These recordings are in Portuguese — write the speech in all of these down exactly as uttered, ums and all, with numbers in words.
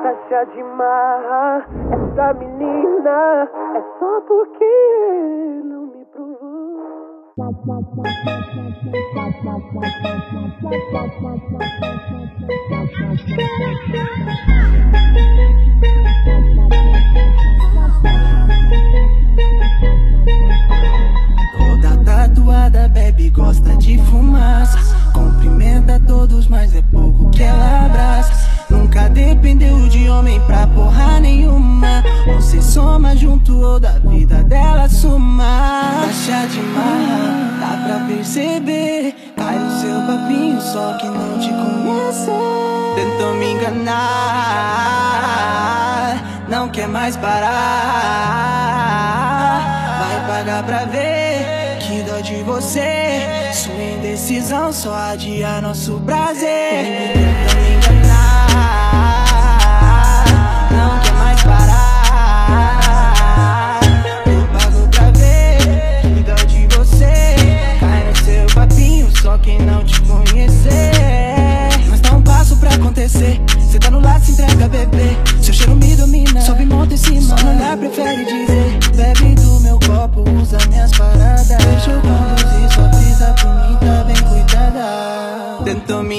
Taxa de marra, essa menina é só porque não me provou. Toda tatuada bebe, gosta de fumaça. Cumprimenta todos, mas é pouco que ela abraça. Nunca dependeu de homem pra porra nenhuma. Você soma junto ou da vida dela suma. Taxa de marra, dá pra perceber. Cai no seu papinho, só que não te conhece. Tentou me enganar, não quer mais parar. Vai pagar pra ver, que dó de você. Sua indecisão só adia nosso prazer. Tentou me enganar, não quer mais parar. Eu pago pra ver, que dó de você. Cai no seu papinho, só quem não te conhecer. Mas dá um passo pra acontecer. Cê tá no lado, se entrega, bebê. Seu cheiro me domina, sobe e monta em cima. Só no olhar prefere dizer: bebe do meu copo, usa minhas paradas. Deixa eu conduzir sua brisa, por mim tá bem cuidada. Tentou me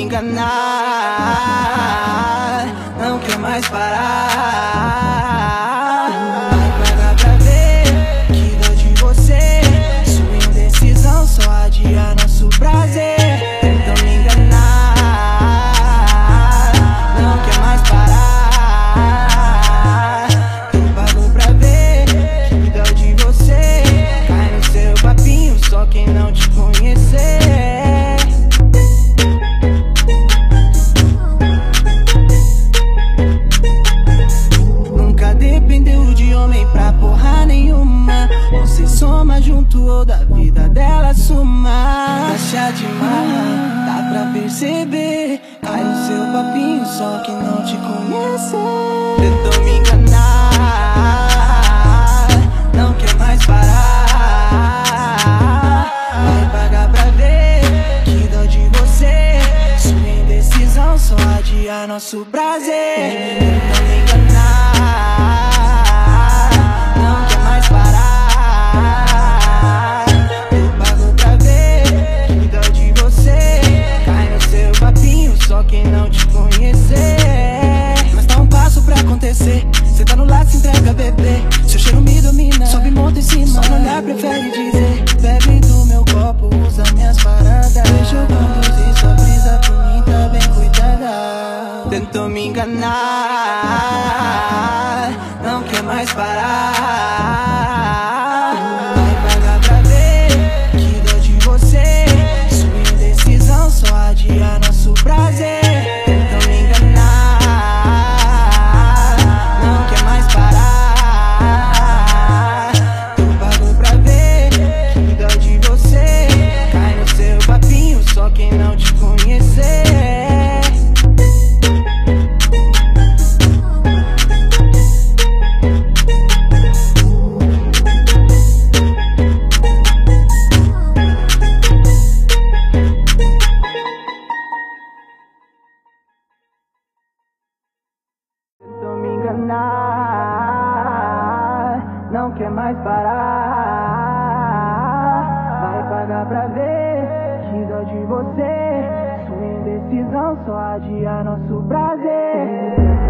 enganar, não quer mais parar. Vai pagar pra ver, que dó de você. Sua indecisão só adia nosso prazer. Tentou me enganar, não quer mais parar. Eu pago pra ver, que dó de você. Cai no seu papinho, só quem não te conhecer. Nunca dependeu de homem pra porra nenhuma. Você soma junto ou da vida dela suma. Taxa de marra, dá pra perceber. Cai no seu papinho, só que não te conhece. Tentou me enganar, não quer mais parar. Vai pagar pra ver, que dó de você. Sua indecisão só adia nosso prazer. Tentou me enganar, não quer mais parar. Eu pago pra ver, que dó de você. Cai no seu papinho, só quem não te conhecer. Mas dá um passo pra acontecer. Cê tá no lado, se entrega, bebê. Seu cheiro me domina, sobe e monta em cima. Só no olhar prefere dizer: bebe do meu copo, usa minhas paradas. Deixa eu conduzir sua brisa, por mim tá bem cuidada. Tentou me enganar, não quer mais parar. Vai pagar pra ver, que dó de você. Sua indecisão só adia nosso prazer. Tentou me enganar, não quer mais parar. Eu pago pra ver, que dó de você. Cai no seu papinho, só quem não te conhecer. Tentou me enganar, não quer mais parar. Vai pagar pra ver, que dó de você. Sua indecisão só adia nosso prazer.